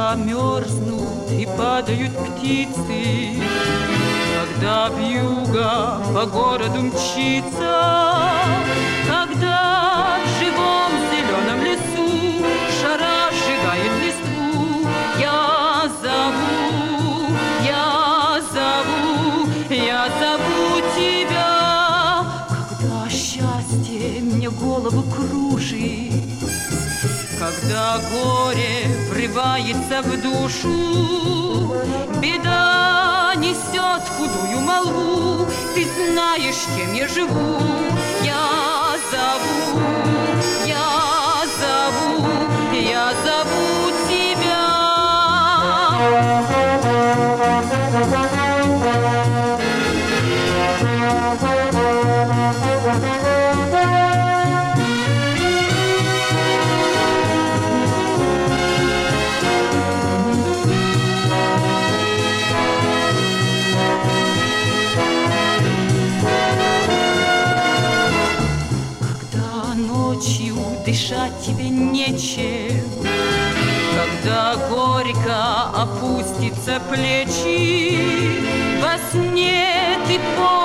Когда мерзнут и падают птицы, когда вьюга по городу мчится, когда в живом зеленом лесу жара сжигает листву, я зову, я зову, я зову тебя. Когда счастье мне голову кружит, когда горе врывается в душу, беда несет худую молву, ты знаешь, кем я живу. Я зову, я зову, я зову тебя. Дышать тебе нечем, когда горько опустятся плечи, во сне ты помнишь.